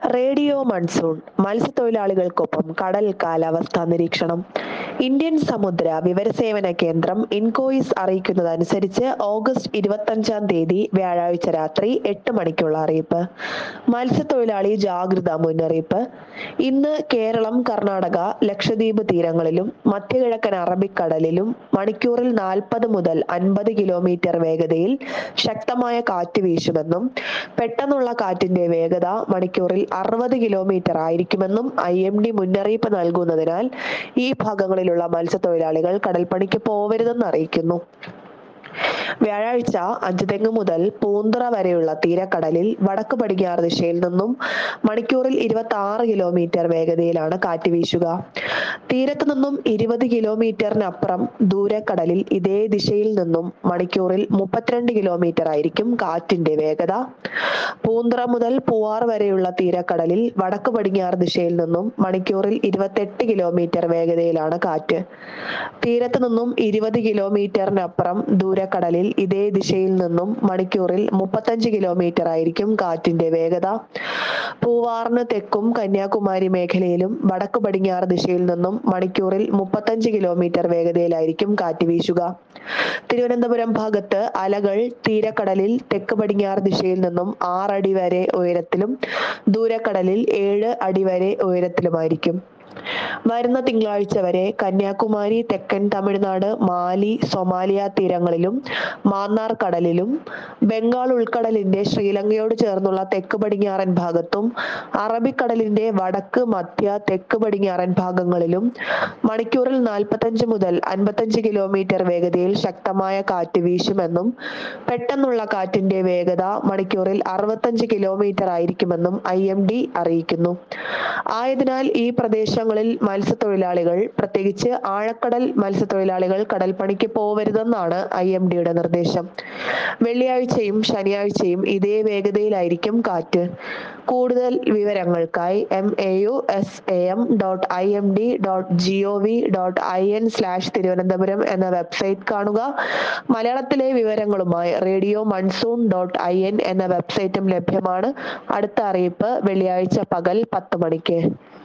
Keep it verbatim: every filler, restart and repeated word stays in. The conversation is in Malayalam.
റേഡിയോ മൺസൂൺ മത്സ്യത്തൊഴിലാളികൾക്കൊപ്പം കടൽ കാലാവസ്ഥാ നിരീക്ഷണം. ഇന്ത്യൻ സമുദ്ര വിവരസേവന കേന്ദ്രം ഇൻകോയിസ് അറിയിക്കുന്നതനുസരിച്ച് ഓഗസ്റ്റ് ഇരുപത്തഞ്ചാം തീയതി വ്യാഴാഴ്ച രാത്രി എട്ട് മണിക്കുള്ള അറിയിപ്പ്. മത്സ്യത്തൊഴിലാളി ജാഗ്രതാ മുന്നറിയിപ്പ്. ഇന്ന് കേരളം, കർണാടക, ലക്ഷദ്വീപ് തീരങ്ങളിലും മധ്യകിഴക്കൻ അറബിക്കടലിലും മണിക്കൂറിൽ നാൽപ്പത് മുതൽ അൻപത് കിലോമീറ്റർ വേഗതയിൽ ശക്തമായ കാറ്റ് വീശുമെന്നും പെട്ടെന്നുള്ള കാറ്റിന്റെ വേഗത മണിക്കൂറിൽ അറുപത് കിലോമീറ്റർ ആയിരിക്കുമെന്നും ഐ എം ഡി മുന്നറിയിപ്പ് നൽകുന്നതിനാൽ ഈ ഭാഗങ്ങളിലുള്ള മത്സ്യത്തൊഴിലാളികൾ കടൽപ്പണിക്ക് പോവരുതെന്ന് അറിയിക്കുന്നു. വ്യാഴാഴ്ച അഞ്ചുതെങ്ങ് മുതൽ പൂന്തറ വരെയുള്ള തീരക്കടലിൽ വടക്ക് പടിഞ്ഞാറ് ദിശയിൽ നിന്നും മണിക്കൂറിൽ ഇരുപത്തി ആറ് കിലോമീറ്റർ വേഗതയിലാണ് കാറ്റ് വീശുക. തീരത്ത് നിന്നും ഇരുപത് കിലോമീറ്ററിനപ്പുറം ദൂരക്കടലിൽ ഇതേ ദിശയിൽ നിന്നും മണിക്കൂറിൽ മുപ്പത്തിരണ്ട് കിലോമീറ്റർ ആയിരിക്കും കാറ്റിന്റെ വേഗത. പൂന്തറ മുതൽ പൂവാർ വരെയുള്ള തീരക്കടലിൽ വടക്ക് പടിഞ്ഞാറ് ദിശയിൽ നിന്നും മണിക്കൂറിൽ ഇരുപത്തെട്ട് കിലോമീറ്റർ വേഗതയിലാണ് കാറ്റ്. തീരത്ത് നിന്നും ഇരുപത് കിലോമീറ്ററിനപ്പുറം ദൂരക്കടലിൽ ഇതേ ദിശയിൽ നിന്നും മണിക്കൂറിൽ മുപ്പത്തഞ്ച് കിലോമീറ്റർ ആയിരിക്കും കാറ്റിന്റെ വേഗത. പൂവാറിന് തെക്കും കന്യാകുമാരി മേഖലയിലും വടക്ക് പടിഞ്ഞാറ് ദിശയിൽ നിന്നും മണിക്കൂറിൽ മുപ്പത്തഞ്ച് കിലോമീറ്റർ വേഗതയിലായിരിക്കും കാറ്റ് വീശുക. തിരുവനന്തപുരം ഭാഗത്ത് അലകൾ തീരക്കടലിൽ തെക്ക് പടിഞ്ഞാറ് ദിശയിൽ നിന്നും ആറടി വരെ ഉയരത്തിലും ദൂരക്കടലിൽ ഏഴ് അടി വരെ ഉയരത്തിലുമായിരിക്കും. വരുന്ന തിങ്കളാഴ്ച വരെ കന്യാകുമാരി, തെക്കൻ തമിഴ്നാട്, മാലി, സൊമാലിയ തീരങ്ങളിലും മാന്നാർ കടലിലും ബംഗാൾ ഉൾക്കടലിന്റെ ശ്രീലങ്കയോട് ചേർന്നുള്ള തെക്ക് പടിഞ്ഞാറൻ ഭാഗത്തും അറബിക്കടലിന്റെ വടക്ക്, മധ്യ, തെക്ക് പടിഞ്ഞാറൻ ഭാഗങ്ങളിലും മണിക്കൂറിൽ നാൽപ്പത്തഞ്ച് മുതൽ അൻപത്തഞ്ച് കിലോമീറ്റർ വേഗതയിൽ ശക്തമായ കാറ്റ് വീശുമെന്നും പെട്ടെന്നുള്ള കാറ്റിന്റെ വേഗത മണിക്കൂറിൽ അറുപത്തഞ്ച് കിലോമീറ്റർ ആയിരിക്കുമെന്നും ഐ എം ഡി അറിയിക്കുന്നു. ആയതിനാൽ ഈ പ്രദേശങ്ങളിൽ മത്സ്യത്തൊഴിലാളികൾ, പ്രത്യേകിച്ച് ആഴക്കടൽ മത്സ്യത്തൊഴിലാളികൾ കടൽപ്പണിക്ക് പോവരുതെന്നാണ് ഐ എം ഡിയുടെ നിർദ്ദേശം. വെള്ളിയാഴ്ചയും ശനിയാഴ്ചയും ഇതേ വേഗതയിലായിരിക്കും കാറ്റ്. കൂടുതൽ വിവരങ്ങൾക്കായി M A U S A M dot I M D dot G O V dot I N slash Thiruvananthapuram എന്ന വെബ്സൈറ്റ് കാണുക. മലയാളത്തിലെ വിവരങ്ങളുമായി radio monsoon dot I N എന്ന വെബ്സൈറ്റും ലഭ്യമാണ്. അടുത്ത അറിയിപ്പ് വെള്ളിയാഴ്ച പകൽ പത്ത് മണിക്ക്.